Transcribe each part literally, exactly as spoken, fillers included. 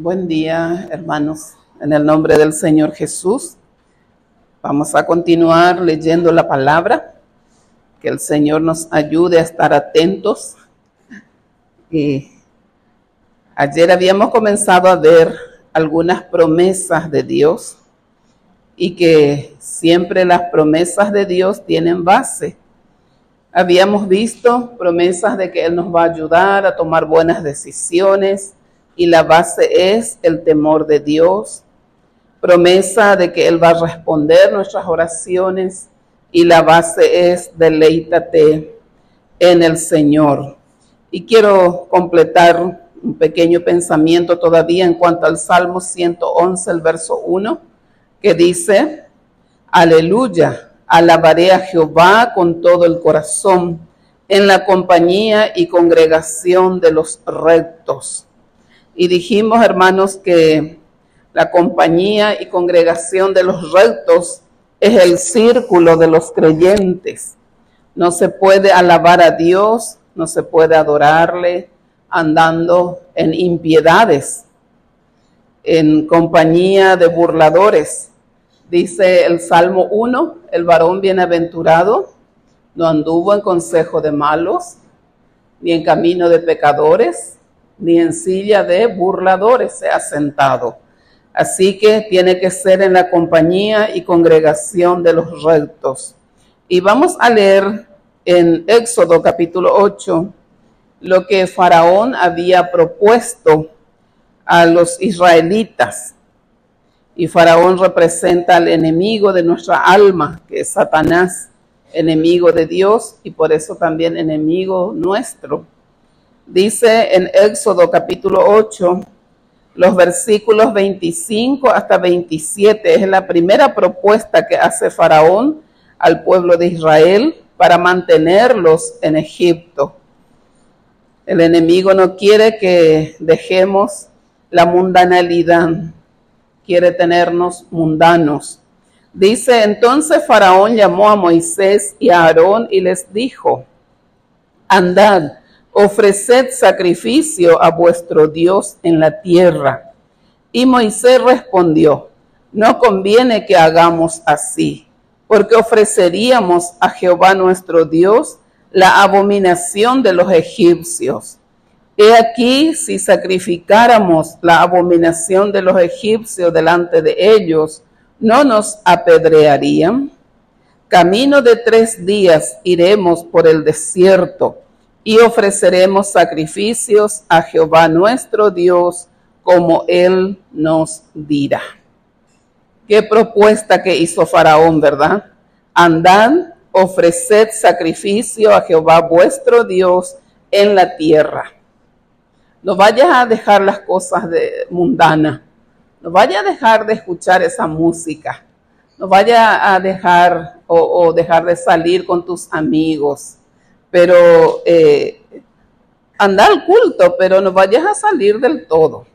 Buen día, hermanos. En el nombre del Señor Jesús, vamos a continuar leyendo la palabra. Que el Señor nos ayude a estar atentos. Y ayer habíamos comenzado a ver algunas promesas de Dios y que siempre las promesas de Dios tienen base. Habíamos visto promesas de que Él nos va a ayudar a tomar buenas decisiones y la base es el temor de Dios. Promesa de que Él va a responder nuestras oraciones y la base es deleítate en el Señor. Y quiero completar un pequeño pensamiento todavía en cuanto al Salmo ciento once, el verso uno, que dice: Aleluya, alabaré a Jehová con todo el corazón, en la compañía y congregación de los rectos. Y dijimos, hermanos, que la compañía y congregación de los rectos es el círculo de los creyentes. No se puede alabar a Dios, no se puede adorarle andando en impiedades, en compañía de burladores. Dice el Salmo uno, el varón bienaventurado no anduvo en consejo de malos, ni en camino de pecadores, ni en silla de burladores se ha sentado. Así que tiene que ser en la compañía y congregación de los rectos. Y vamos a leer en Éxodo capítulo ocho lo que Faraón había propuesto a los israelitas. Y Faraón representa al enemigo de nuestra alma, que es Satanás, enemigo de Dios y por eso también enemigo nuestro. Dice en Éxodo capítulo ocho, los versículos veinticinco hasta veintisiete, es la primera propuesta que hace Faraón al pueblo de Israel para mantenerlos en Egipto. El enemigo no quiere que dejemos la mundanalidad, quiere tenernos mundanos. Dice, entonces Faraón llamó a Moisés y a Aarón y les dijo: andad, ofreced sacrificio a vuestro Dios en la tierra. Y Moisés respondió: no conviene que hagamos así, porque ofreceríamos a Jehová nuestro Dios la abominación de los egipcios. He aquí, si sacrificáramos la abominación de los egipcios delante de ellos, ¿no nos apedrearían? Camino de tres días iremos por el desierto y ofreceremos sacrificios a Jehová nuestro Dios, como Él nos dirá. Qué propuesta que hizo Faraón, ¿verdad? Andad, ofreced sacrificio a Jehová vuestro Dios en la tierra. No vayas a dejar las cosas de, mundanas. No vayas a dejar de escuchar esa música. No vayas a dejar o, o dejar de salir con tus amigos. Pero eh, anda al culto, pero no vayas a salir del todo.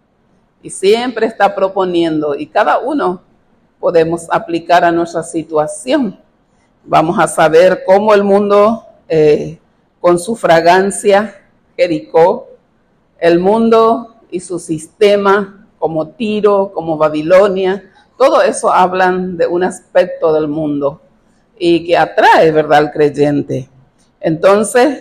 Y siempre está proponiendo, y cada uno podemos aplicar a nuestra situación. Vamos a saber cómo el mundo, eh, con su fragancia, Jericó, el mundo y su sistema, como Tiro, como Babilonia, todo eso hablan de un aspecto del mundo y que atrae, ¿verdad?, al creyente. Entonces,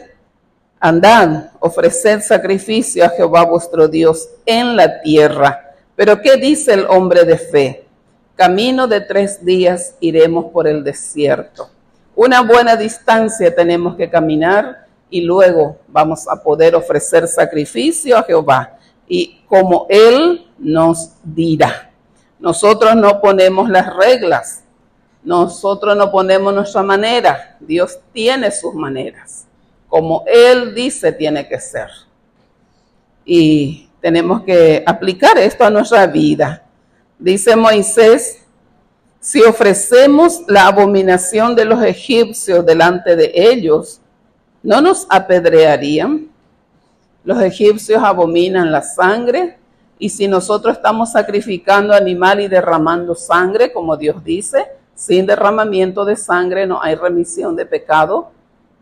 andad, ofreced sacrificio a Jehová vuestro Dios en la tierra. Pero ¿qué dice el hombre de fe? Camino de tres días iremos por el desierto. Una buena distancia tenemos que caminar y luego vamos a poder ofrecer sacrificio a Jehová. Y como Él nos dirá. Nosotros no ponemos las reglas. Nosotros no ponemos nuestra manera. Dios tiene sus maneras. Como Él dice tiene que ser. Y tenemos que aplicar esto a nuestra vida. Dice Moisés, si ofrecemos la abominación de los egipcios delante de ellos, ¿no nos apedrearían? Los egipcios abominan la sangre, y si nosotros estamos sacrificando animal y derramando sangre, como Dios dice, sin derramamiento de sangre no hay remisión de pecado,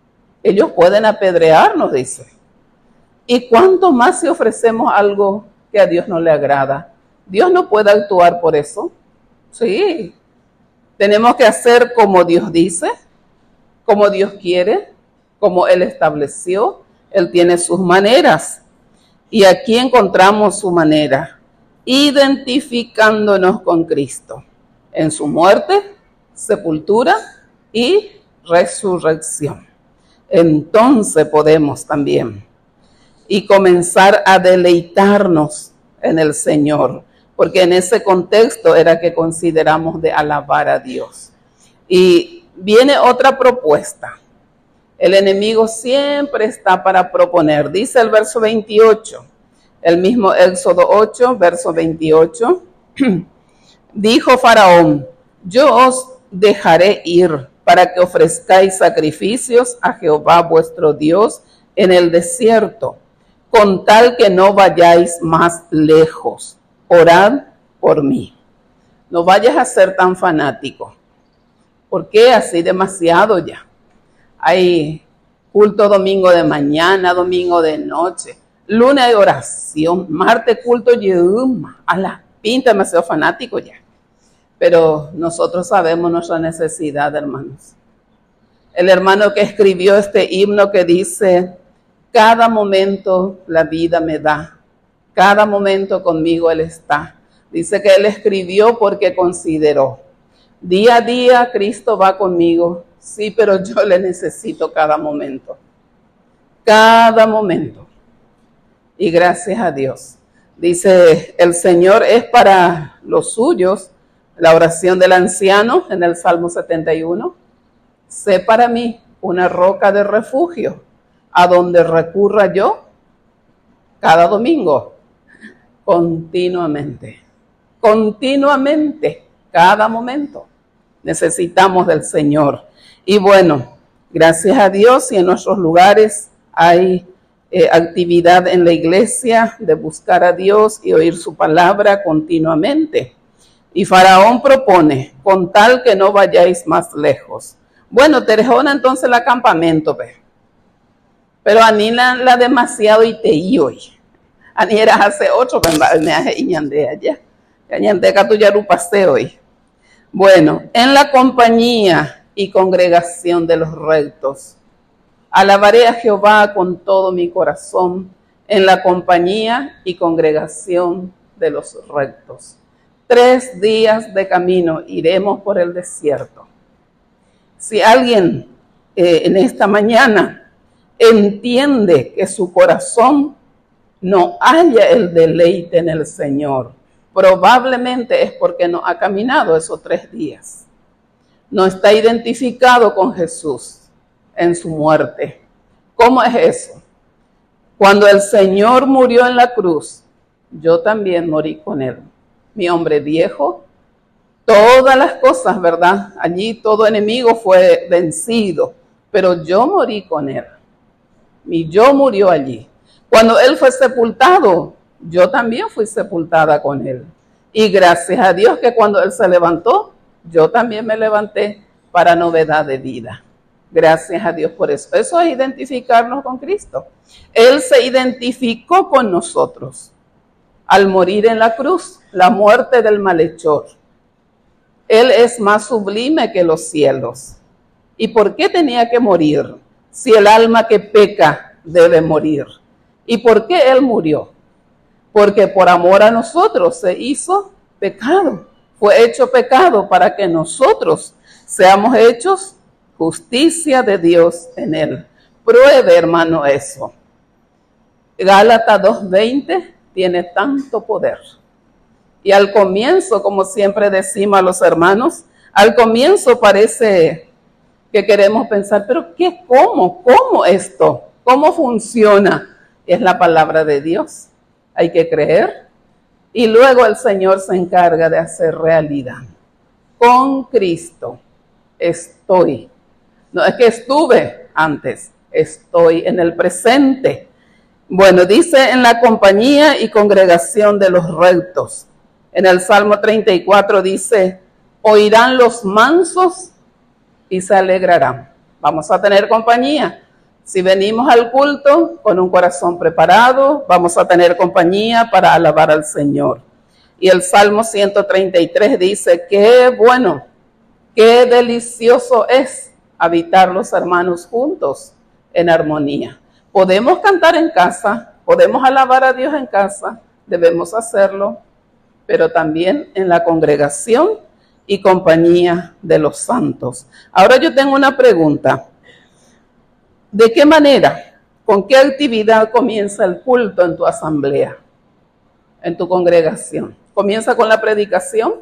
ellos pueden apedrearnos, dice. ¿Y cuánto más si ofrecemos algo que a Dios no le agrada. Dios no puede actuar por eso. Sí, tenemos que hacer como Dios dice, como Dios quiere, como Él estableció. Él tiene sus maneras. Y aquí encontramos su manera, identificándonos con Cristo en su muerte, sepultura y resurrección. Entonces podemos también y comenzar a deleitarnos en el Señor, porque en ese contexto era que consideramos de alabar a Dios. Y viene otra propuesta. El enemigo siempre está para proponer. Dice el verso veintiocho, el mismo Éxodo ocho, verso veintiocho. Dijo Faraón, yo os dejaré ir para que ofrezcáis sacrificios a Jehová vuestro Dios en el desierto, con tal que no vayáis más lejos. Orad por mí. No vayas a ser tan fanático. ¿Por qué así demasiado ya? Hay culto domingo de mañana, domingo de noche, lunes hay oración, martes culto yuma, a la pinta demasiado fanático ya. Pero nosotros sabemos nuestra necesidad, hermanos. El hermano que escribió este himno que dice, cada momento la vida me da, cada momento conmigo Él está. Dice que Él escribió porque consideró, día a día Cristo va conmigo. Sí, pero yo le necesito cada momento. Cada momento. Y gracias a Dios. Dice, el Señor es para los suyos. La oración del anciano en el Salmo setenta y uno. Sé para mí una roca de refugio, a donde recurra yo cada domingo. Continuamente. Continuamente. Cada momento. Necesitamos del Señor. Y bueno, gracias a Dios y en nuestros lugares hay eh, actividad en la iglesia de buscar a Dios y oír su palabra continuamente. Y Faraón propone, con tal que no vayáis más lejos. Bueno, Terejona entonces el campamento, ve. Pero a mí la, la demasiado y te y hoy. A mí era hace ocho, me hace iñande allá. Iñande que tú ya lo pasé hoy. Bueno, en la compañía y congregación de los rectos. Alabaré a Jehová con todo mi corazón en la compañía y congregación de los rectos. Tres días de camino iremos por el desierto. Si alguien eh, en esta mañana entiende que su corazón no halla el deleite en el Señor, probablemente es porque no ha caminado esos tres días. No está identificado con Jesús en su muerte. ¿Cómo es eso? Cuando el Señor murió en la cruz, yo también morí con Él. Mi hombre viejo, todas las cosas, ¿verdad? Allí todo enemigo fue vencido, pero yo morí con Él. Mi yo murió allí. Cuando Él fue sepultado, yo también fui sepultada con Él. Y gracias a Dios que cuando Él se levantó, yo también me levanté para novedad de vida. Gracias a Dios por eso. Eso es identificarnos con Cristo. Él se identificó con nosotros al morir en la cruz, la muerte del malhechor. Él es más sublime que los cielos. ¿Y por qué tenía que morir si el alma que peca debe morir? ¿Y por qué Él murió? Porque por amor a nosotros se hizo pecado. Fue hecho pecado para que nosotros seamos hechos justicia de Dios en Él. Pruebe, hermano, eso. Gálatas dos veinte tiene tanto poder. Y al comienzo, como siempre decimos a los hermanos, al comienzo parece que queremos pensar, pero ¿qué? ¿Cómo? ¿Cómo esto? ¿Cómo funciona? Es la palabra de Dios. Hay que creer. Y luego el Señor se encarga de hacer realidad. Con Cristo estoy. No es que estuve antes, estoy en el presente. Bueno, dice en la compañía y congregación de los rectos. En el Salmo treinta y cuatro dice, oirán los mansos y se alegrarán. Vamos a tener compañía. Si venimos al culto con un corazón preparado, vamos a tener compañía para alabar al Señor. Y el Salmo ciento treinta y tres dice, qué bueno, qué delicioso es habitar los hermanos juntos en armonía. Podemos cantar en casa, podemos alabar a Dios en casa, debemos hacerlo, pero también en la congregación y compañía de los santos. Ahora yo tengo una pregunta. ¿De qué manera, con qué actividad comienza el culto en tu asamblea, en tu congregación? ¿Comienza con la predicación?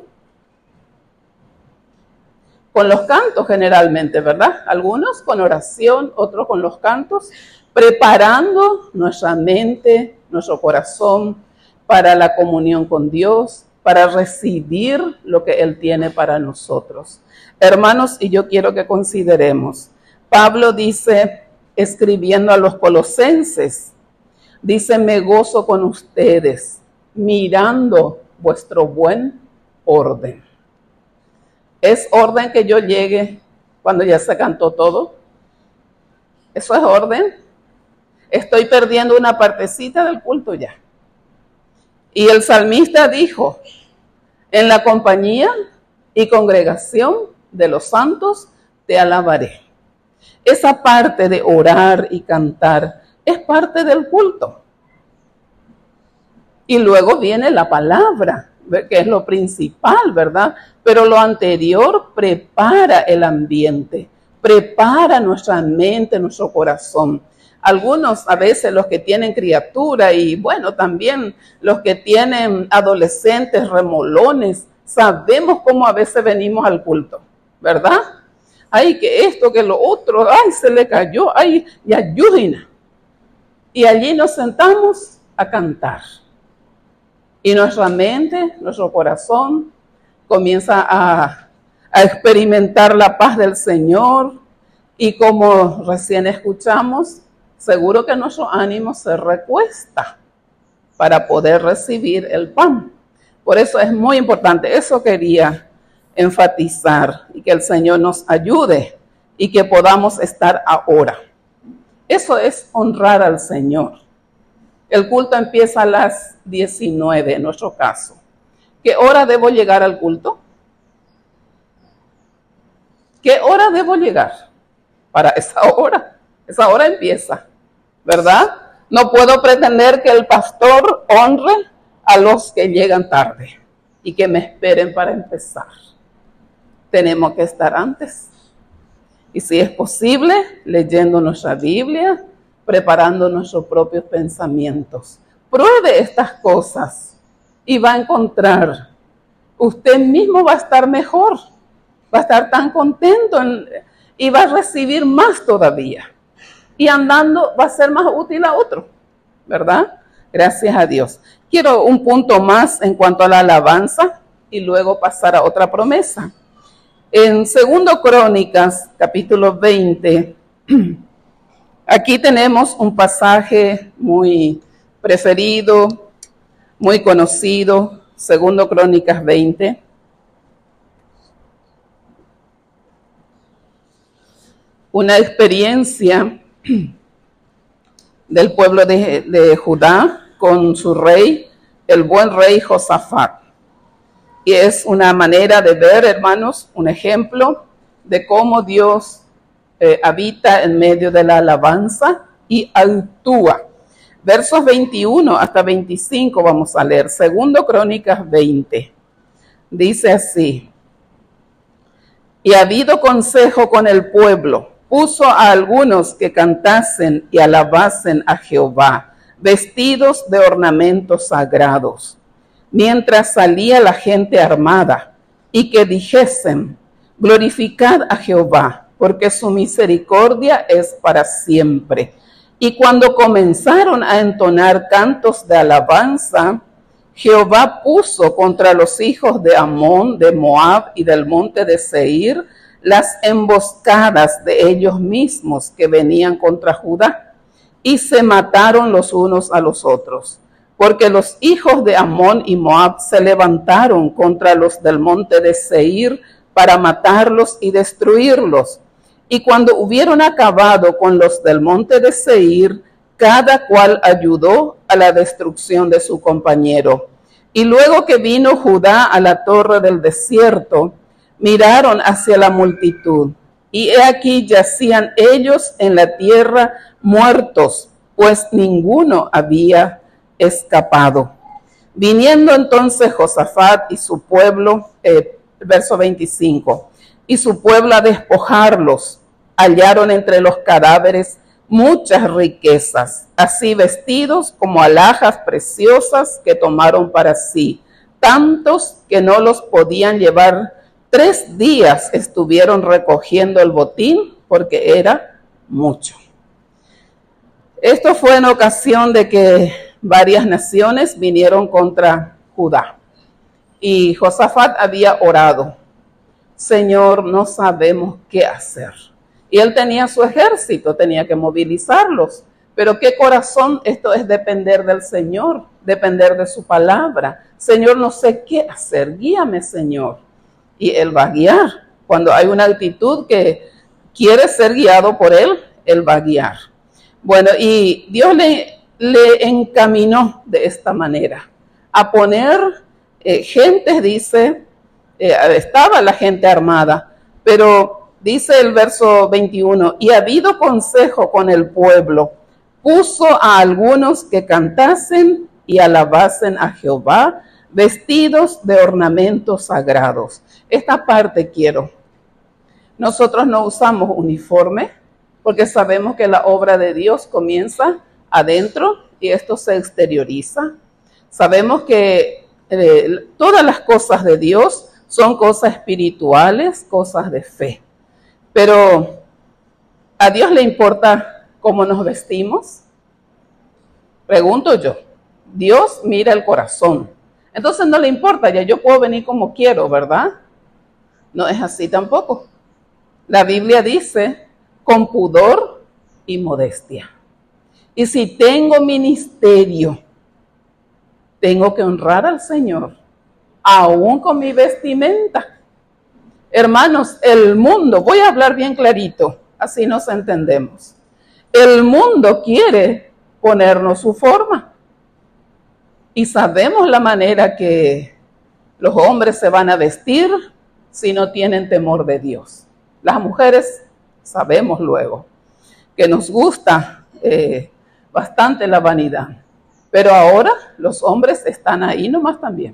Con los cantos generalmente, ¿verdad? Algunos con oración, otros con los cantos, preparando nuestra mente, nuestro corazón para la comunión con Dios, para recibir lo que Él tiene para nosotros. Hermanos, y yo quiero que consideremos, Pablo dice, escribiendo a los colosenses, dice, me gozo con ustedes, mirando vuestro buen orden. ¿Es orden que yo llegue cuando ya se cantó todo? ¿Eso es orden? Estoy perdiendo una partecita del culto ya. Y el salmista dijo, en la compañía y congregación de los santos te alabaré. Esa parte de orar y cantar es parte del culto. Y luego viene la palabra, que es lo principal, ¿verdad? Pero lo anterior prepara el ambiente, prepara nuestra mente, nuestro corazón. Algunos, a veces los que tienen criatura y bueno, también los que tienen adolescentes remolones, sabemos cómo a veces venimos al culto, ¿verdad? Ay, que esto, que lo otro, ay, se le cayó, ay, y ayúdenos. Y allí nos sentamos a cantar. Y nuestra mente, nuestro corazón, comienza a, a experimentar la paz del Señor. Y como recién escuchamos, seguro que nuestro ánimo se recuesta para poder recibir el pan. Por eso es muy importante, eso quería enfatizar, y que el Señor nos ayude y que podamos estar ahora. Eso es honrar al Señor. El culto empieza a las diecinueve en nuestro caso. ¿Qué hora debo llegar al culto? ¿Qué hora debo llegar? Para esa hora. Esa hora empieza, ¿verdad? No puedo pretender que el pastor honre a los que llegan tarde y que me esperen para empezar. Tenemos que estar antes. Y si es posible, leyendo nuestra Biblia, preparando nuestros propios pensamientos. Pruebe estas cosas y va a encontrar, usted mismo va a estar mejor, va a estar tan contento en, y va a recibir más todavía. Y andando va a ser más útil a otro, ¿verdad? Gracias a Dios. Quiero un punto más en cuanto a la alabanza y luego pasar a otra promesa. En Segundo Crónicas, capítulo veinte, aquí tenemos un pasaje muy preferido, muy conocido, Segundo Crónicas veinte. Una experiencia del pueblo de, de Judá con su rey, el buen rey Josafat. Y es una manera de ver, hermanos, un ejemplo de cómo Dios eh, habita en medio de la alabanza y actúa. Versos veintiuno hasta veinticinco vamos a leer. Segundo Crónicas veinte. Dice así. Y ha habido consejo con el pueblo. Puso a algunos que cantasen y alabasen a Jehová, vestidos de ornamentos sagrados, mientras salía la gente armada, y que dijesen, glorificad a Jehová, porque su misericordia es para siempre. Y cuando comenzaron a entonar cantos de alabanza, Jehová puso contra los hijos de Amón, de Moab y del monte de Seir, las emboscadas de ellos mismos que venían contra Judá, y se mataron los unos a los otros. Porque los hijos de Amón y Moab se levantaron contra los del monte de Seir para matarlos y destruirlos. Y cuando hubieron acabado con los del monte de Seir, cada cual ayudó a la destrucción de su compañero. Y luego que vino Judá a la torre del desierto, miraron hacia la multitud, y he aquí yacían ellos en la tierra muertos, pues ninguno había escapado. Viniendo entonces Josafat y su pueblo, eh, verso veinticinco, y su pueblo a despojarlos, hallaron entre los cadáveres muchas riquezas, así vestidos como alhajas preciosas que tomaron para sí, tantos que no los podían llevar. Tres días estuvieron recogiendo el botín porque era mucho. Esto fue en ocasión de que varias naciones vinieron contra Judá. Y Josafat había orado: Señor, no sabemos qué hacer. Y él tenía su ejército, tenía que movilizarlos. Pero qué corazón, esto es depender del Señor, depender de su palabra. Señor, no sé qué hacer, guíame, Señor. Y él va a guiar. Cuando hay una actitud que quiere ser guiado por él, él va a guiar. Bueno, y Dios le, le encaminó de esta manera a poner eh, gente, dice, eh, estaba la gente armada, pero dice el verso veintiuno, y habido consejo con el pueblo, puso a algunos que cantasen y alabasen a Jehová, vestidos de ornamentos sagrados. Esta parte quiero. Nosotros no usamos uniforme porque sabemos que la obra de Dios comienza adentro y esto se exterioriza. Sabemos que eh, todas las cosas de Dios son cosas espirituales, cosas de fe. Pero ¿a Dios le importa cómo nos vestimos? Pregunto yo. Dios mira el corazón. Entonces no le importa, ya yo puedo venir como quiero, ¿verdad? No es así tampoco. La Biblia dice, con pudor y modestia. Y si tengo ministerio, tengo que honrar al Señor, aún con mi vestimenta. Hermanos, el mundo, voy a hablar bien clarito, así nos entendemos. El mundo quiere ponernos su forma. Y sabemos la manera que los hombres se van a vestir si no tienen temor de Dios. Las mujeres sabemos luego que nos gusta eh, bastante la vanidad. Pero ahora los hombres están ahí nomás también.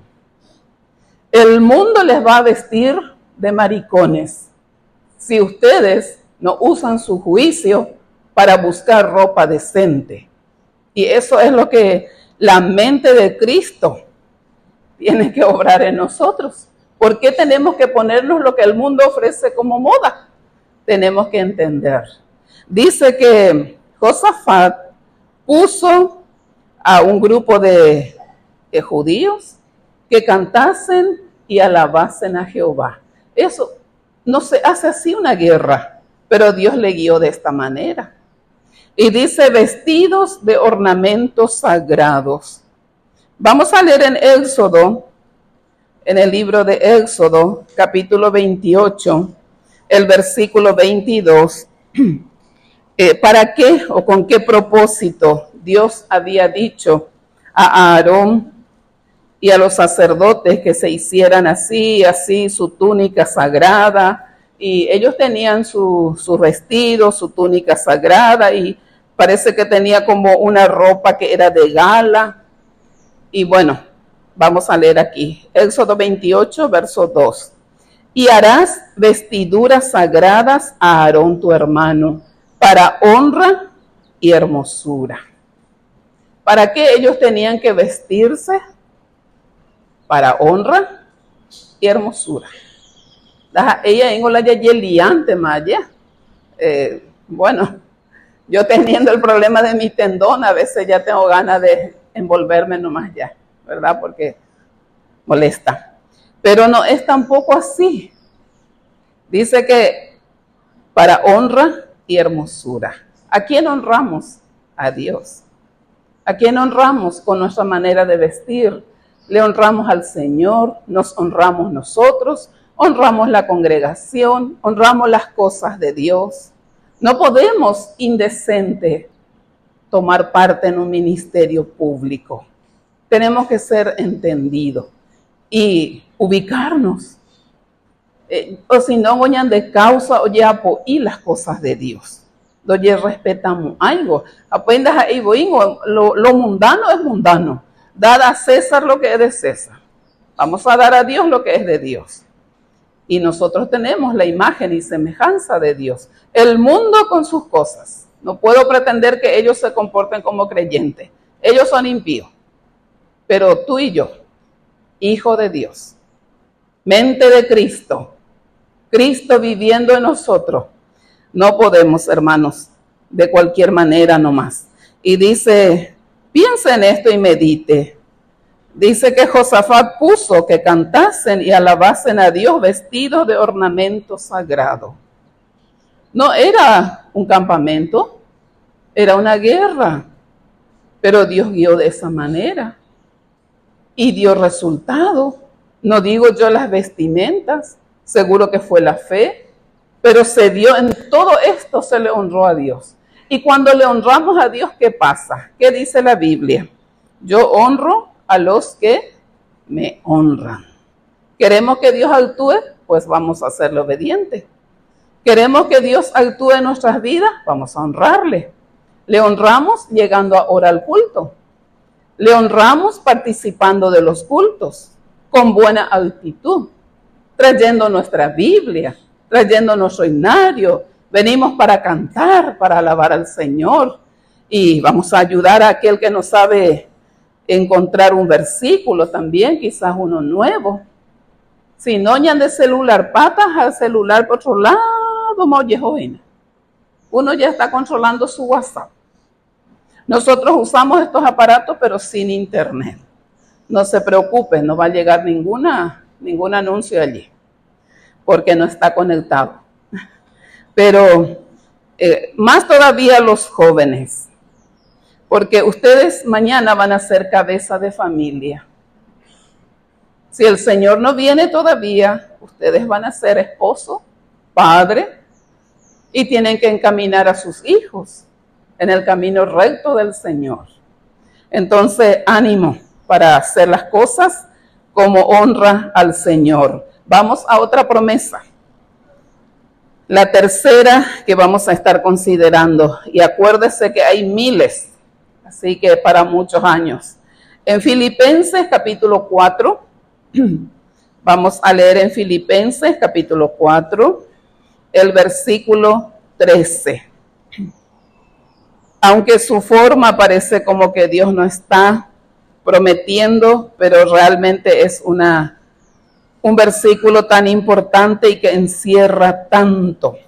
El mundo les va a vestir de maricones si ustedes no usan su juicio para buscar ropa decente. Y eso es lo que la mente de Cristo tiene que obrar en nosotros. ¿Por qué tenemos que ponernos lo que el mundo ofrece como moda? Tenemos que entender. Dice que Josafat puso a un grupo de, de judíos que cantasen y alabasen a Jehová. Eso no se hace así una guerra, pero Dios le guió de esta manera. Y dice, vestidos de ornamentos sagrados. Vamos a leer en Éxodo, en el libro de Éxodo, capítulo veintiocho, el versículo veintidós. Eh, ¿Para qué o con qué propósito Dios había dicho a Aarón y a los sacerdotes que se hicieran así, así, su túnica sagrada? Y ellos tenían su, su vestido, su túnica sagrada, y parece que tenía como una ropa que era de gala. Y bueno, vamos a leer aquí. Éxodo veintiocho, verso dos. Y harás vestiduras sagradas a Aarón tu hermano, para honra y hermosura. ¿Para qué ellos tenían que vestirse? Para honra y hermosura. Ella en la yeliante maya. Eh, bueno, yo teniendo el problema de mi tendón, a veces ya tengo ganas de envolverme nomás ya, ¿verdad? Porque molesta. Pero no es tampoco así. Dice que para honra y hermosura. ¿A quién honramos? A Dios. ¿A quién honramos con nuestra manera de vestir? Le honramos al Señor, nos honramos nosotros, honramos la congregación, honramos las cosas de Dios. No podemos indecente tomar parte en un ministerio público. Tenemos que ser entendidos y ubicarnos. Eh, o si no, goñan de causa o ya po y las cosas de Dios. Donde respetamos algo. Apenas ahí voy, lo, lo mundano es mundano. Dar a César lo que es de César. Vamos a dar a Dios lo que es de Dios. Y nosotros tenemos la imagen y semejanza de Dios. El mundo con sus cosas. No puedo pretender que ellos se comporten como creyentes. Ellos son impíos. Pero tú y yo, hijo de Dios, mente de Cristo, Cristo viviendo en nosotros, no podemos, hermanos, de cualquier manera nomás. Y dice, piensa en esto y medite. Dice que Josafat puso que cantasen y alabasen a Dios vestidos de ornamento sagrado. No era un campamento, era una guerra, pero Dios guió de esa manera y dio resultado. No digo yo las vestimentas, seguro que fue la fe, pero se dio en todo esto, se le honró a Dios. Y cuando le honramos a Dios, ¿qué pasa? ¿Qué dice la Biblia? Yo honro a los que me honran. ¿Queremos que Dios actúe? Pues vamos a serle obedientes. ¿Queremos que Dios actúe en nuestras vidas? Vamos a honrarle. Le honramos llegando ahora al culto. Le honramos participando de los cultos con buena actitud, trayendo nuestra Biblia, trayendo nuestro himnario. Venimos para cantar, para alabar al Señor y vamos a ayudar a aquel que no sabe encontrar un versículo también, quizás uno nuevo. Si no ñan de celular, patas al celular por otro lado, uno ya está controlando su WhatsApp. Nosotros usamos estos aparatos, pero sin internet. No se preocupen, no va a llegar ninguna, ningún anuncio allí, porque no está conectado. Pero eh, más todavía los jóvenes, porque ustedes mañana van a ser cabeza de familia. Si el Señor no viene todavía, ustedes van a ser esposo, padre, y tienen que encaminar a sus hijos en el camino recto del Señor. Entonces, ánimo para hacer las cosas como honra al Señor. Vamos a otra promesa. La tercera que vamos a estar considerando, y acuérdese que hay miles, así que para muchos años. En Filipenses capítulo cuatro, vamos a leer en Filipenses capítulo cuatro, el versículo trece. Aunque su forma parece como que Dios no está prometiendo, pero realmente es una un versículo tan importante y que encierra tanto.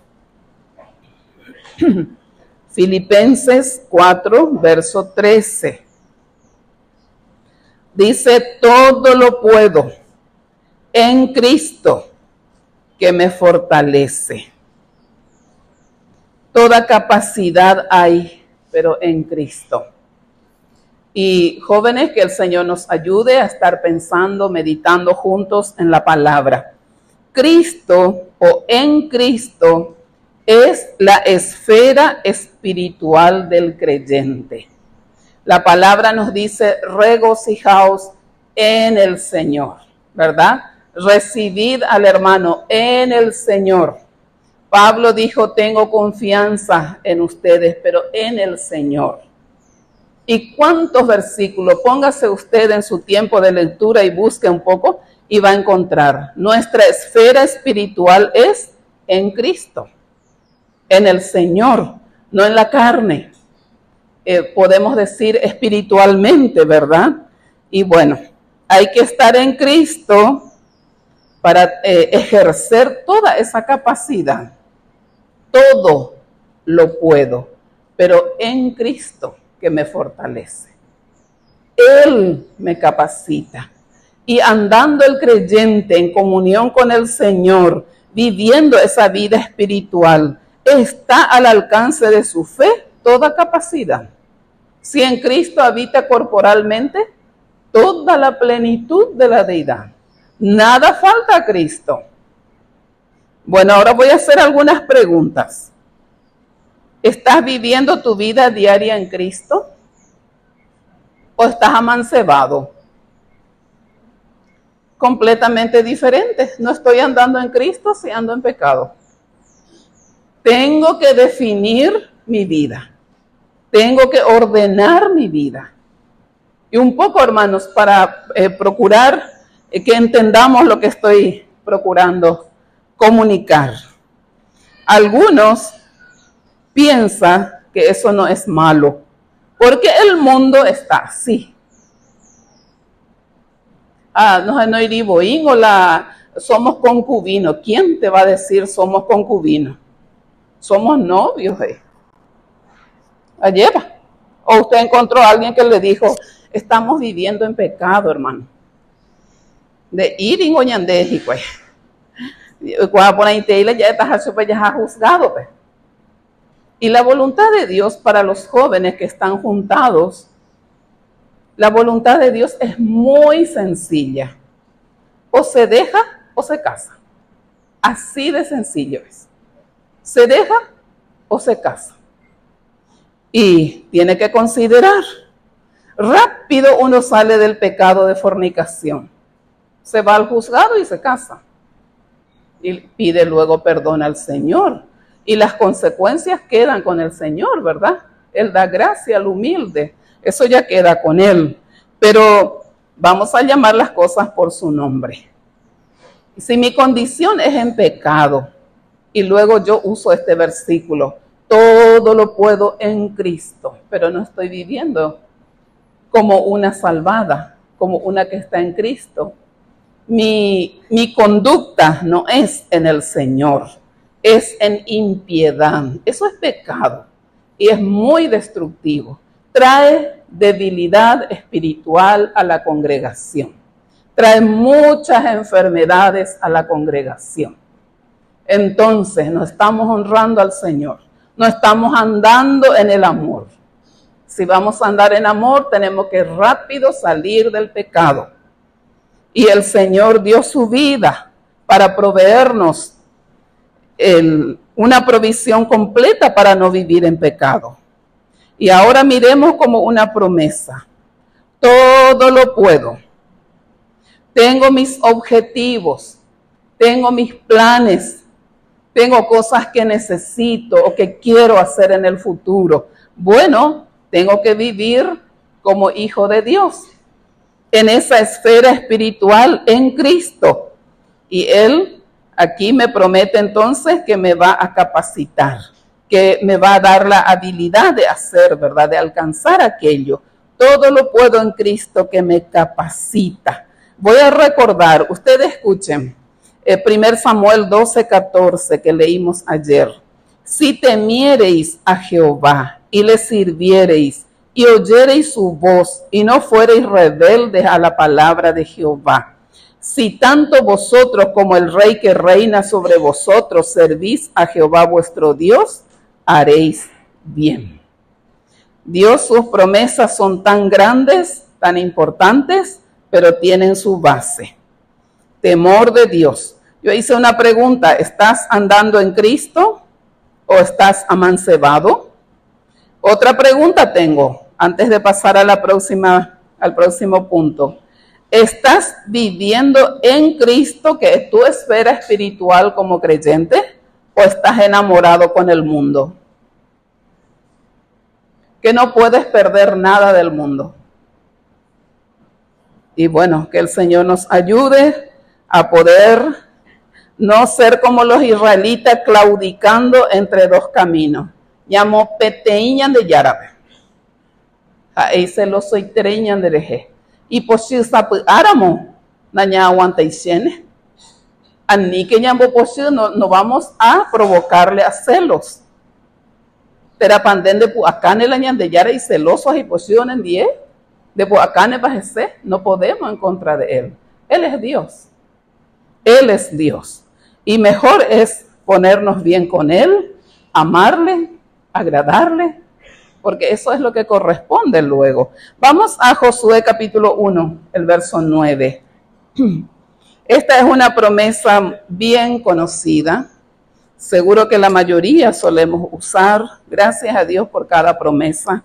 Filipenses cuatro, verso trece. Dice, todo lo puedo en Cristo que me fortalece. Toda capacidad hay, pero en Cristo. Y jóvenes, que el Señor nos ayude a estar pensando, meditando juntos en la palabra. Cristo o en Cristo es la esfera espiritual del creyente. La palabra nos dice, regocijaos en el Señor, ¿verdad? Recibid al hermano en el Señor. Pablo dijo, tengo confianza en ustedes, pero en el Señor. ¿Y cuántos versículos? Póngase usted en su tiempo de lectura y busque un poco y va a encontrar. Nuestra esfera espiritual es en Cristo, en el Señor, no en la carne. Eh, podemos decir espiritualmente, ¿verdad? Y bueno, hay que estar en Cristo para eh, ejercer toda esa capacidad. Todo lo puedo, pero en Cristo que me fortalece. Él me capacita. Y andando el creyente en comunión con el Señor, viviendo esa vida espiritual, está al alcance de su fe toda capacidad. Si en Cristo habita corporalmente, toda la plenitud de la deidad. Nada falta a Cristo. Bueno, ahora voy a hacer algunas preguntas. ¿Estás viviendo tu vida diaria en Cristo? ¿O estás amancebado? Completamente diferente. No estoy andando en Cristo, si ando en pecado. Tengo que definir mi vida. Tengo que ordenar mi vida. Y un poco, hermanos, para eh, procurar eh, que entendamos lo que estoy procurando comunicar. Algunos piensan que eso no es malo, porque el mundo está así. Ah, no, no iriboín o la somos concubinos. ¿Quién te va a decir somos concubinos? Somos novios. Eh. Ayer, o usted encontró a alguien que le dijo, estamos viviendo en pecado, hermano. De ir en Oñandeji, pues. Cuando por ahí te ya estás ya juzgado, pues. Y la voluntad de Dios para los jóvenes que están juntados, la voluntad de Dios es muy sencilla. O se deja o se casa. Así de sencillo es. Se deja o se casa. Y tiene que considerar, rápido uno sale del pecado de fornicación. Se va al juzgado y se casa. Y pide luego perdón al Señor. Y las consecuencias quedan con el Señor, ¿verdad? Él da gracia al humilde. Eso ya queda con Él. Pero vamos a llamar las cosas por su nombre. Si mi condición es en pecado, y luego yo uso este versículo, todo lo puedo en Cristo, pero no estoy viviendo como una salvada, como una que está en Cristo. Mi, mi conducta no es en el Señor, es en impiedad. Eso es pecado y es muy destructivo. Trae debilidad espiritual a la congregación. Trae muchas enfermedades a la congregación. Entonces, no estamos honrando al Señor. No estamos andando en el amor. Si vamos a andar en amor, tenemos que rápido salir del pecado. Y el Señor dio su vida para proveernos el, una provisión completa para no vivir en pecado. Y ahora miremos como una promesa. Todo lo puedo. Tengo mis objetivos. Tengo mis planes. Tengo cosas que necesito o que quiero hacer en el futuro. Bueno, tengo que vivir como hijo de Dios en esa esfera espiritual en Cristo. Y Él aquí me promete entonces que me va a capacitar, que me va a dar la habilidad de hacer, ¿verdad? De alcanzar aquello. Todo lo puedo en Cristo que me capacita. Voy a recordar, ustedes escuchen, el primer Samuel doce, catorce que leímos ayer. Si temiereis a Jehová y le sirviereis y oyereis su voz y no fuereis rebeldes a la palabra de Jehová, si tanto vosotros como el rey que reina sobre vosotros servís a Jehová vuestro Dios, haréis bien. Dios, sus promesas son tan grandes, tan importantes, pero tienen su base. Temor de Dios. Yo hice una pregunta, ¿estás andando en Cristo o estás amancebado? Otra pregunta tengo, antes de pasar a la próxima, al próximo punto. ¿Estás viviendo en Cristo, que es tu esfera espiritual como creyente, o estás enamorado con el mundo? Que no puedes perder nada del mundo. Y bueno, que el Señor nos ayude a poder no ser como los israelitas claudicando entre dos caminos. Llamo peteiñan de yarabe. Ahí se lo soy treñan de reje. Y por si sapu áramo, naña aguanta y siene. Ani que llamo por si no, no vamos a provocarle a celos. Pero pandén de puacane la ñan de yara y celosos y posición en diez. De puacane bajese, no podemos en contra de él. Él es Dios. Él es Dios. Y mejor es ponernos bien con Él, amarle, agradarle, porque eso es lo que corresponde luego. Vamos a Josué capítulo uno, el verso nueve. Esta es una promesa bien conocida. Seguro que la mayoría solemos usar. Gracias a Dios por cada promesa.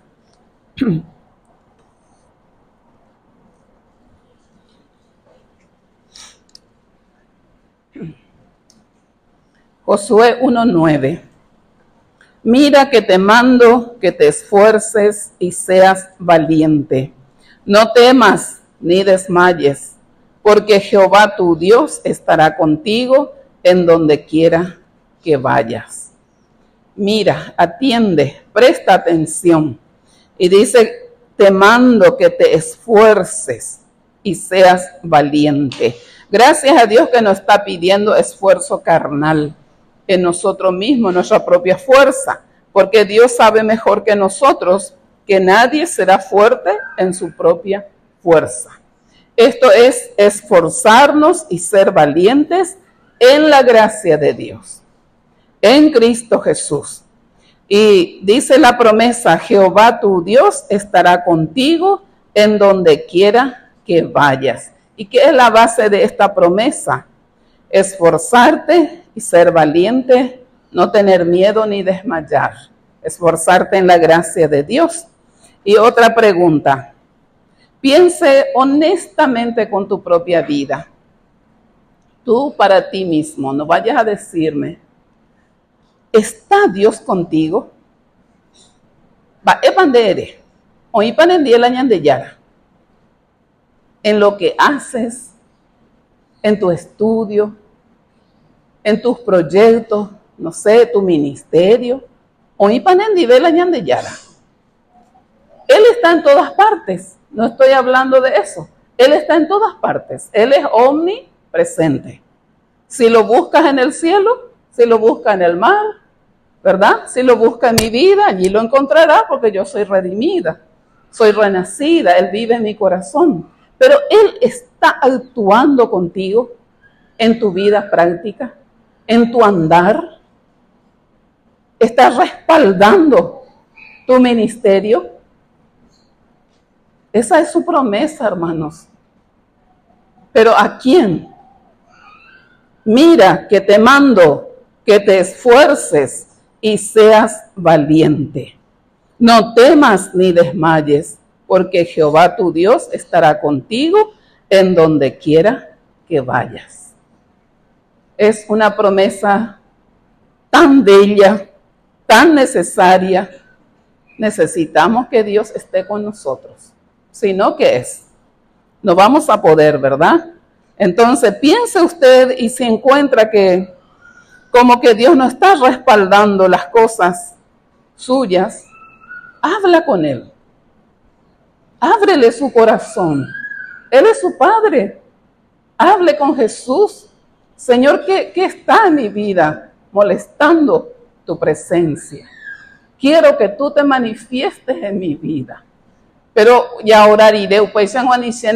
Josué uno nueve. Mira que te mando que te esfuerces y seas valiente. No temas ni desmayes, porque Jehová tu Dios estará contigo en donde quiera que vayas. Mira, atiende, presta atención. Y dice, te mando que te esfuerces y seas valiente. Gracias a Dios que nos está pidiendo esfuerzo carnal en nosotros mismos, nuestra propia fuerza, porque Dios sabe mejor que nosotros que nadie será fuerte en su propia fuerza. Esto es esforzarnos y ser valientes en la gracia de Dios, en Cristo Jesús. Y dice la promesa, Jehová tu Dios estará contigo en donde quiera que vayas. ¿Y qué es la base de esta promesa? Esforzarte y ser valiente, no tener miedo ni desmayar. Esforzarte en la gracia de Dios. Y otra pregunta. Piense honestamente con tu propia vida. Tú para ti mismo, no vayas a decirme, ¿está Dios contigo? Va, epandere, o ipanendiela ñandeyara. En lo que haces, en tu estudio, en tus proyectos, no sé, tu ministerio, o ipanendivela ñandeyara. Él está en todas partes, no estoy hablando de eso. Él está en todas partes, Él es omnipresente. Si lo buscas en el cielo, si lo buscas en el mar, ¿verdad? Si lo buscas en mi vida, allí lo encontrarás porque yo soy redimida, soy renacida, Él vive en mi corazón. Pero Él está actuando contigo en tu vida práctica, en tu andar. Está respaldando tu ministerio. Esa es su promesa, hermanos. ¿Pero a quién? Mira que te mando que te esfuerces y seas valiente. No temas ni desmayes, porque Jehová tu Dios estará contigo en donde quiera que vayas. Es una promesa tan bella, tan necesaria. Necesitamos que Dios esté con nosotros. Si no, ¿qué es? No vamos a poder, ¿verdad? Entonces, piense usted y se encuentra que como que Dios no está respaldando las cosas suyas, habla con Él. Ábrele su corazón. Él es su Padre. Hable con Jesús. Señor, ¿qué, qué está en mi vida molestando tu presencia? Quiero que tú te manifiestes en mi vida. Pero ya oraré, pues ya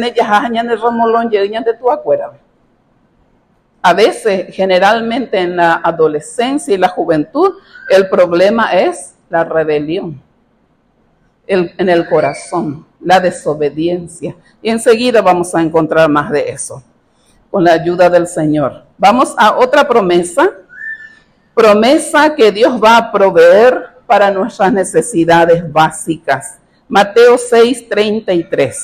de tu acuerdo. A veces, generalmente en la adolescencia y la juventud, el problema es la rebelión el, en el corazón, la desobediencia. Y enseguida vamos a encontrar más de eso, con la ayuda del Señor. Vamos a otra promesa, promesa que Dios va a proveer para nuestras necesidades básicas. Mateo seis, treinta y tres.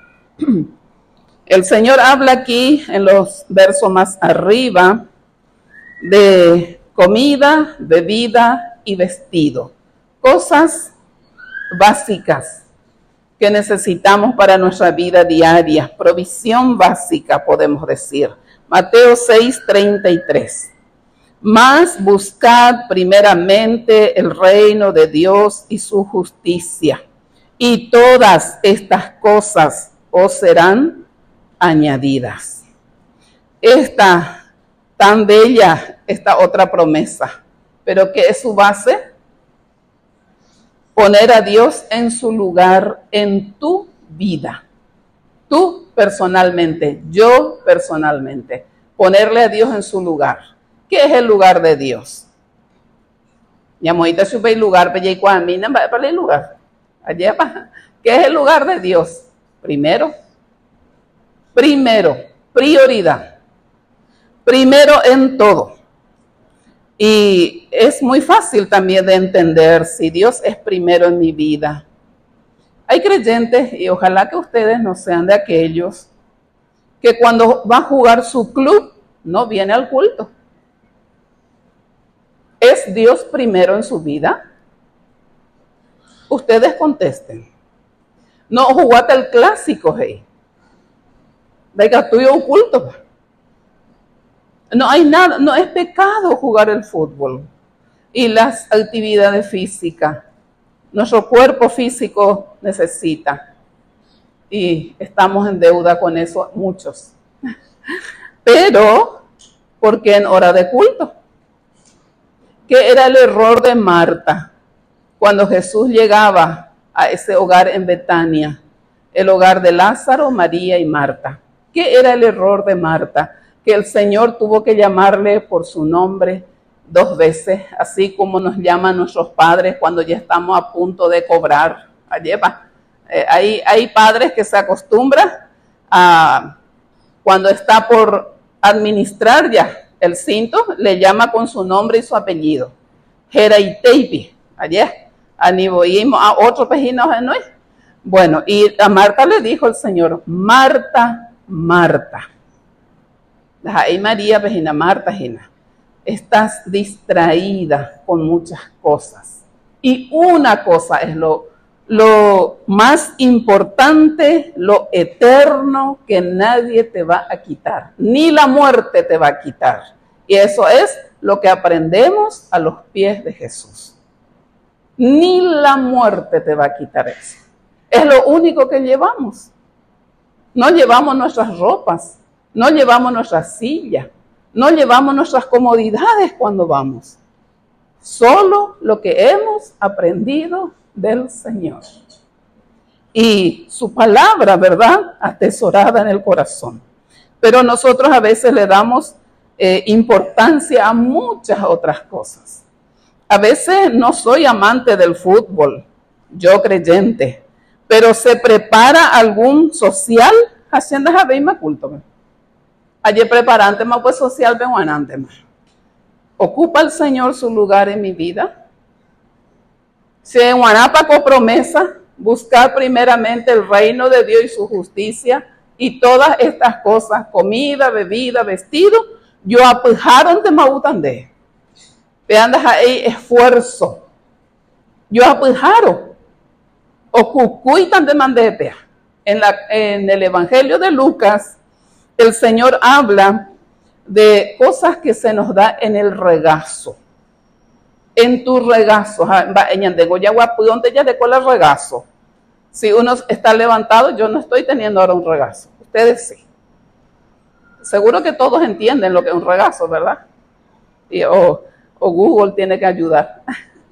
El Señor habla aquí en los versos más arriba de comida, bebida y vestido. Cosas básicas que necesitamos para nuestra vida diaria. Provisión básica, podemos decir. Mateo seis, treinta y tres. Mas buscad primeramente el reino de Dios y su justicia, y todas estas cosas os serán añadidas. Esta tan bella, esta otra promesa, pero ¿qué es su base? Poner a Dios en su lugar en tu vida. Tú personalmente, yo personalmente, ponerle a Dios en su lugar. ¿Qué es el lugar de Dios? Yamoita sube el lugar, pero ya a mí no va para el lugar. Allá va. ¿Qué es el lugar de Dios? Primero, primero, prioridad. primero en todo. Y es muy fácil también de entender si Dios es primero en mi vida. Hay creyentes, y ojalá que ustedes no sean de aquellos, que cuando va a jugar su club, no viene al culto. ¿Es Dios primero en su vida? Ustedes contesten. No jugaste el clásico, hey. Venga, tuyo un culto. No hay nada, no es pecado jugar el fútbol y las actividades físicas. Nuestro cuerpo físico necesita y estamos en deuda con eso muchos. Pero, ¿por qué en hora de culto? ¿Qué era el error de Marta cuando Jesús llegaba a ese hogar en Betania? El hogar de Lázaro, María y Marta. ¿Qué era el error de Marta? Que el Señor tuvo que llamarle por su nombre dos veces, así como nos llaman nuestros padres cuando ya estamos a punto de cobrar. Allí va. Eh, hay, hay padres que se acostumbran a, cuando está por administrar ya el cinto, le llama con su nombre y su apellido. Jeraiteipi, allí, aniboímos a otro pejino, ¿no? Bueno, y a Marta le dijo el Señor, Marta, Marta. Ahí María, pejina, Marta, Gina. Estás distraída con muchas cosas. Y una cosa es lo, lo más importante, lo eterno, que nadie te va a quitar. Ni la muerte te va a quitar. Y eso es lo que aprendemos a los pies de Jesús. Ni la muerte te va a quitar eso. Es lo único que llevamos. No llevamos nuestras ropas, no llevamos nuestra silla, no llevamos nuestras comodidades cuando vamos. Solo lo que hemos aprendido del Señor. Y su palabra, ¿verdad? Atesorada en el corazón. Pero nosotros a veces le damos eh, importancia a muchas otras cosas. A veces no soy amante del fútbol, yo creyente, pero se prepara algún social, haciendo javeima culto. Ayer preparante más pues social venguanante más. ¿Ocupa el Señor su lugar en mi vida? Si en Guanapa con promesa, buscar primeramente el reino de Dios y su justicia y todas estas cosas, comida, bebida, vestido, yo apujaron de mautandé. Vean ahí esfuerzo. Yo apujaron. O cucuitan de mandepea. En, la, en el Evangelio de Lucas, el Señor habla de cosas que se nos da en el regazo. En tu regazo. ¿Dónde ya de cuál es regazo? Si uno está levantado, yo no estoy teniendo ahora un regazo. Ustedes sí. Seguro que todos entienden lo que es un regazo, ¿verdad? Y, o, o Google tiene que ayudar.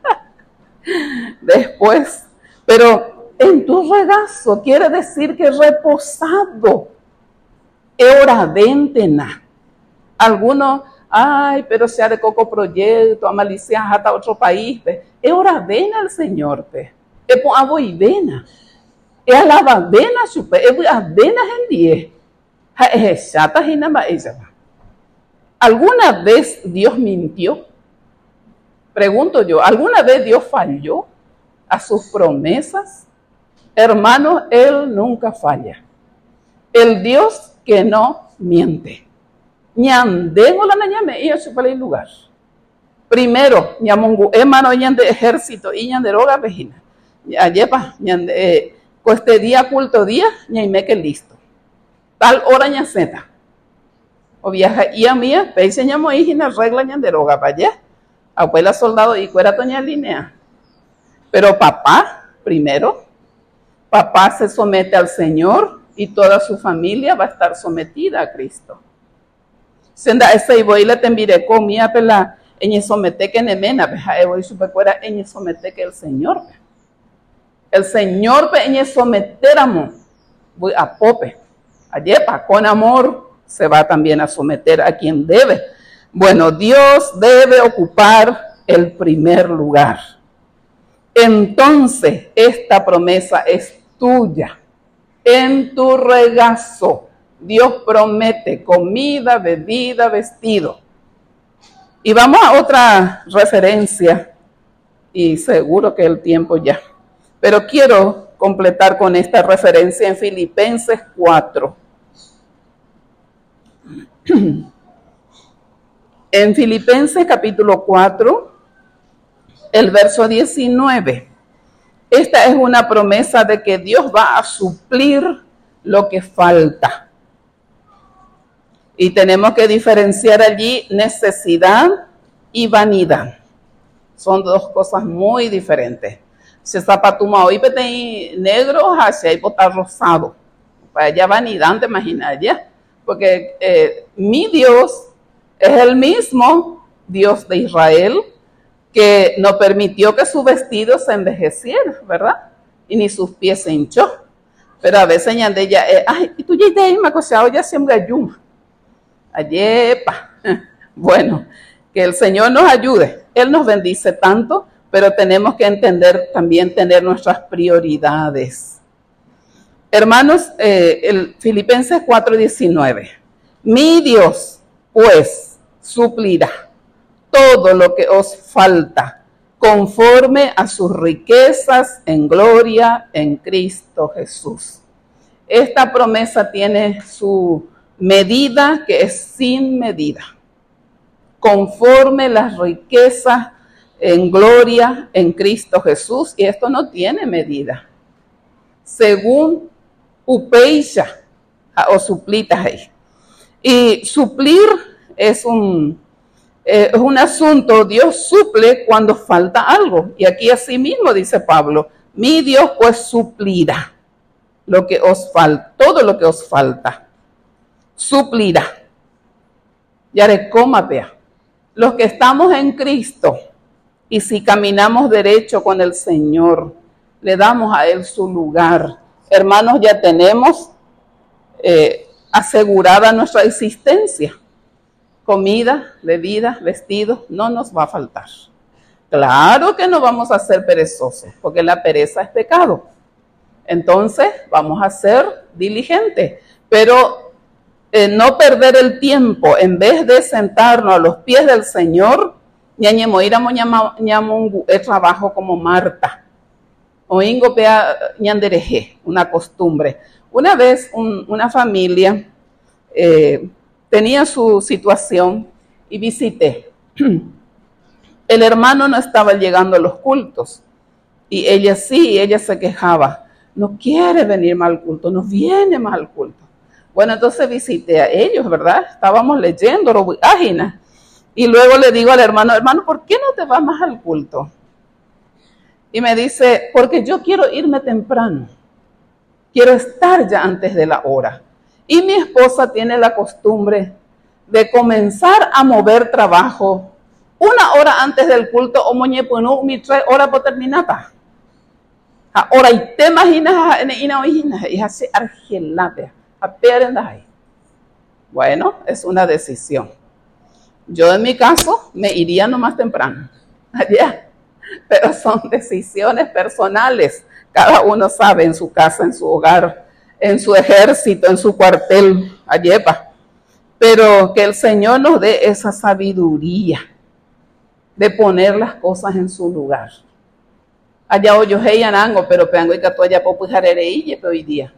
Después. Pero en tu regazo quiere decir que reposado. Es hora ventena. Algunos, ay, pero sea de coco proyecto, a malicia hasta otro país. Pe. Es hora vena al Señor. Pe. Es por avo y vena. Es alaba vena chupe. Es vena en diez. Es chata y nada más. ¿Alguna vez Dios mintió? Pregunto yo, ¿alguna vez Dios falló a sus promesas? Hermanos, Él nunca falla. El Dios que no miente. Ñandengo la ñame y eso para el lugar. Primero, ñamongu, hermano, ñan de ejército y ñan de roga vejina. Ayepa, ñan de, este día, culto día, ñaime que listo. Tal hora ñan zeta. O viaja y a mía, peise ñamo y ñan regla ñan de roga para allá. Abuela soldado y cuera toña línea. Pero papá, primero, papá se somete al Señor y toda su familia va a estar sometida a Cristo. Senda esa y voy la tembire comía pela en somete que nemena, peja voy super cuera en somete que el Señor. El Señor pe en someter amo. Voy a pope. Ayepa con amor se va también a someter a quien debe. Bueno, Dios debe ocupar el primer lugar. Entonces, esta promesa es tuya, en tu regazo. Dios promete comida, bebida, vestido. Y vamos a otra referencia, y seguro que el tiempo ya. Pero quiero completar con esta referencia en Filipenses cuatro. En Filipenses capítulo cuatro, el verso diecinueve. Esta es una promesa de que Dios va a suplir lo que falta. Y tenemos que diferenciar allí necesidad y vanidad. Son dos cosas muy diferentes. Si zapatuma hoy pete negro, hacia ahí botar rosado. Para allá vanidad, te imaginas ya. Porque eh, mi Dios es el mismo Dios de Israel que no permitió que su vestido se envejeciera, ¿verdad? Y ni sus pies se hinchó. Pero a veces ya de ella, eh, ay, y tú ya de ahí me acosado ya siempre ayuma. Ayepa. Bueno, que el Señor nos ayude. Él nos bendice tanto, pero tenemos que entender también tener nuestras prioridades. Hermanos, eh, el Filipenses cuatro diecinueve. Mi Dios, pues, suplirá todo lo que os falta, conforme a sus riquezas en gloria en Cristo Jesús. Esta promesa tiene su medida, que es sin medida, conforme las riquezas en gloria en Cristo Jesús, y esto no tiene medida. Según upeisha o suplitas ahí. Y suplir es un, eh, es un asunto, Dios suple cuando falta algo. Y aquí así mismo dice Pablo, mi Dios pues suplirá lo que os falta, todo lo que os falta. Suplirá. Yarecoma, vea. Los que estamos en Cristo y si caminamos derecho con el Señor, le damos a Él su lugar. Hermanos, ya tenemos eh, asegurada nuestra existencia. Comida, bebida, vestido, no nos va a faltar. Claro que no vamos a ser perezosos, porque la pereza es pecado. Entonces, vamos a ser diligentes, pero eh, no perder el tiempo, en vez de sentarnos a los pies del Señor, ñañemo iramos ñamungu el trabajo como Marta. Oingo pea ñandereje, una costumbre. Una vez un, una familia eh, tenía su situación y visité. El hermano no estaba llegando a los cultos y ella sí, ella se quejaba. No quiere venir más al culto, no viene más al culto. Bueno, entonces visité a ellos, ¿verdad? Estábamos leyendo páginas y luego le digo al hermano, hermano, ¿por qué no te vas más al culto? Y me dice, porque yo quiero irme temprano. Quiero estar ya antes de la hora. Y mi esposa tiene la costumbre de comenzar a mover trabajo una hora antes del culto o moñepunu mi tres horas por terminata. Ahora, y te imaginas, y así argelate, a ahí. Bueno, es una decisión. Yo en mi caso me iría nomás temprano. Allá. Pero son decisiones personales. Cada uno sabe en su casa, en su hogar, en su ejército, en su cuartel, ayepa. Pero que el Señor nos dé esa sabiduría de poner las cosas en su lugar. Allá hoyo heyanango, pero peango y catoya popujarereille hoy día.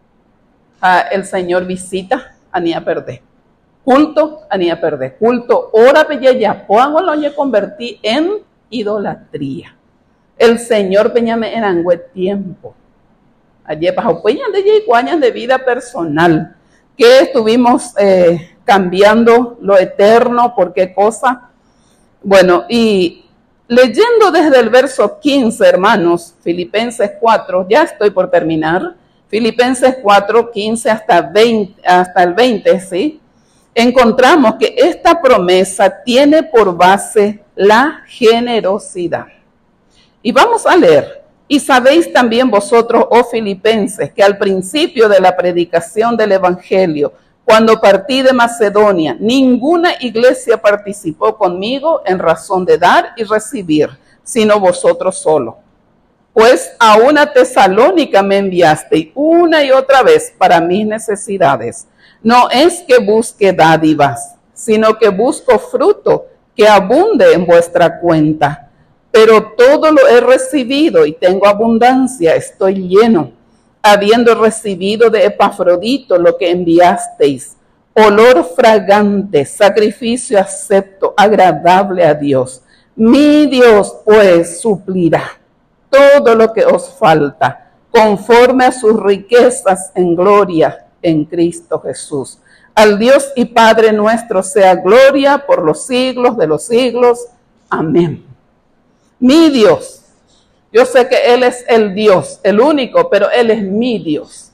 El Señor visita a ni a perder. Culto a ni a perder. Culto, hora peya pongo lo convertí en idolatría. El Señor peñame en angüe tiempo. Ayer bajo peñan de yecuañas de vida personal. Que estuvimos eh, cambiando lo eterno, ¿por qué cosa? Bueno, y leyendo desde el verso quince, hermanos, Filipenses cuatro, ya estoy por terminar. Filipenses cuatro, quince hasta, veinte, hasta el veinte, ¿sí? Encontramos que esta promesa tiene por base la generosidad. Y vamos a leer. Y sabéis también vosotros, oh filipenses, que al principio de la predicación del evangelio, cuando partí de Macedonia, ninguna iglesia participó conmigo en razón de dar y recibir, sino vosotros solo. Pues a una Tesalónica me enviasteis una y otra vez para mis necesidades. No es que busque dádivas, sino que busco fruto que abunde en vuestra cuenta. Pero todo lo he recibido y tengo abundancia, estoy lleno, habiendo recibido de Epafrodito lo que enviasteis, olor fragante, sacrificio acepto, agradable a Dios. Mi Dios, pues, suplirá todo lo que os falta, conforme a sus riquezas en gloria en Cristo Jesús. Al Dios y Padre nuestro sea gloria por los siglos de los siglos. Amén. Mi Dios, yo sé que Él es el Dios, el único, pero Él es mi Dios,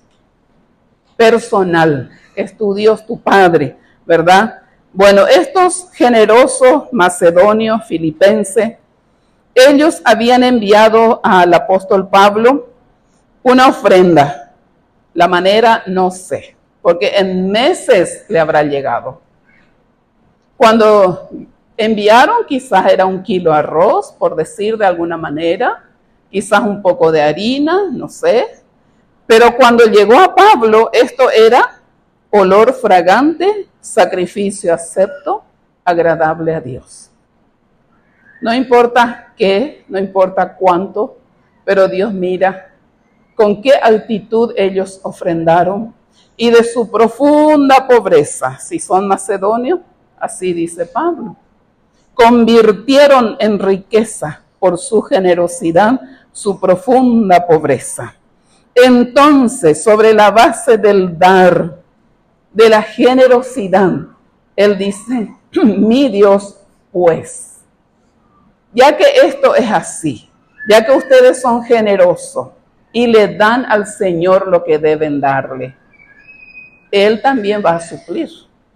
personal, es tu Dios, tu Padre, ¿verdad? Bueno, estos generosos macedonios, filipenses, ellos habían enviado al apóstol Pablo una ofrenda. La manera no sé, porque en meses le habrá llegado. Cuando enviaron, quizás era un kilo de arroz, por decir de alguna manera, quizás un poco de harina, no sé. Pero cuando llegó a Pablo, esto era olor fragante, sacrificio acepto, agradable a Dios. No importa qué, no importa cuánto, pero Dios mira con qué actitud ellos ofrendaron y de su profunda pobreza, si son macedonios, así dice Pablo, convirtieron en riqueza por su generosidad, su profunda pobreza. Entonces, sobre la base del dar, de la generosidad, él dice, mi Dios, pues, ya que esto es así, ya que ustedes son generosos y le dan al Señor lo que deben darle, Él también va a suplir.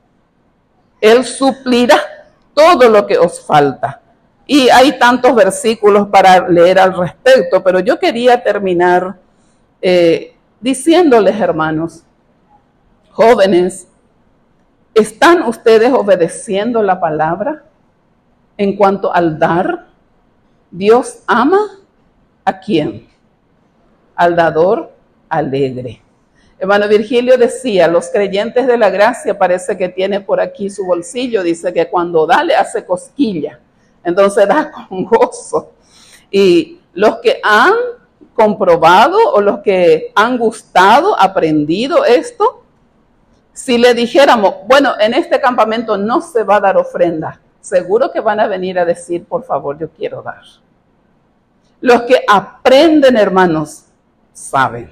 Él suplirá todo lo que os falta. Y hay tantos versículos para leer al respecto, pero yo quería terminar eh, diciéndoles, hermanos, jóvenes, ¿están ustedes obedeciendo la palabra en cuanto al dar? Dios ama ¿a quién? Al dador alegre. Hermano Virgilio decía, los creyentes de la gracia parece que tiene por aquí su bolsillo, dice que cuando da le hace cosquilla, entonces da con gozo. Y los que han comprobado o los que han gustado, aprendido esto, si le dijéramos, bueno, en este campamento no se va a dar ofrenda, seguro que van a venir a decir, por favor, yo quiero dar. Los que aprenden, hermanos, saben.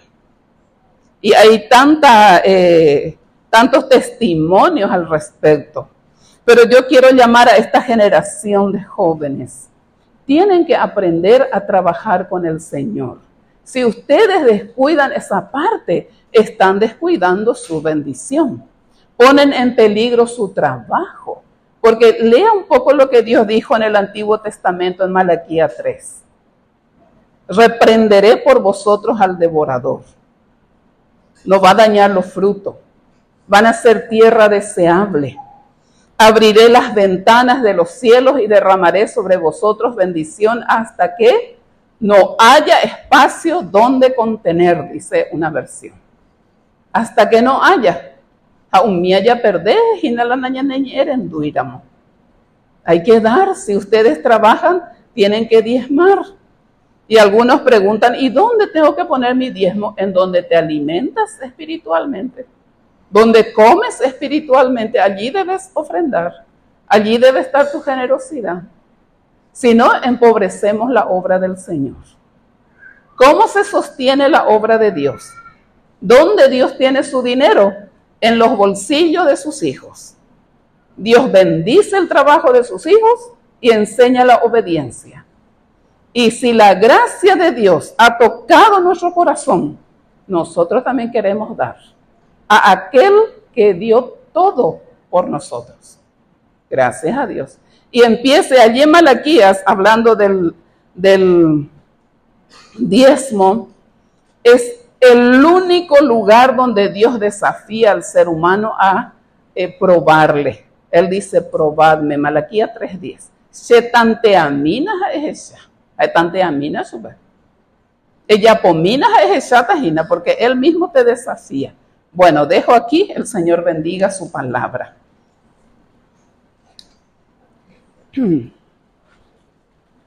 Y hay tanta, eh, tantos testimonios al respecto. Pero yo quiero llamar a esta generación de jóvenes. Tienen que aprender a trabajar con el Señor. Si ustedes descuidan esa parte, están descuidando su bendición. Ponen en peligro su trabajo. Porque lea un poco lo que Dios dijo en el Antiguo Testamento en Malaquías tres. Reprenderé por vosotros al devorador. No va a dañar los frutos. Van a ser tierra deseable. Abriré las ventanas de los cielos y derramaré sobre vosotros bendición hasta que no haya espacio donde contener, dice una versión. Hasta que no haya. Aún me haya perder y no la nañaneñeren duíramos. Hay que dar. Si ustedes trabajan, tienen que diezmar. Y algunos preguntan, ¿y dónde tengo que poner mi diezmo? En donde te alimentas espiritualmente. Donde comes espiritualmente, allí debes ofrendar. Allí debe estar tu generosidad. Si no, empobrecemos la obra del Señor. ¿Cómo se sostiene la obra de Dios? ¿Dónde Dios tiene su dinero? En los bolsillos de sus hijos. Dios bendice el trabajo de sus hijos y enseña la obediencia. Y si la gracia de Dios ha tocado nuestro corazón, nosotros también queremos dar a aquel que dio todo por nosotros. Gracias a Dios. Y empiece allí en Malaquías, hablando del, del diezmo, es el único lugar donde Dios desafía al ser humano a eh, probarle. Él dice, probadme, Malaquías tres diez. Shetanteaminas es ella. Tanteamina sube. Ella pomina es esa tajina porque él mismo te desafía. Bueno, dejo aquí, el Señor bendiga su palabra.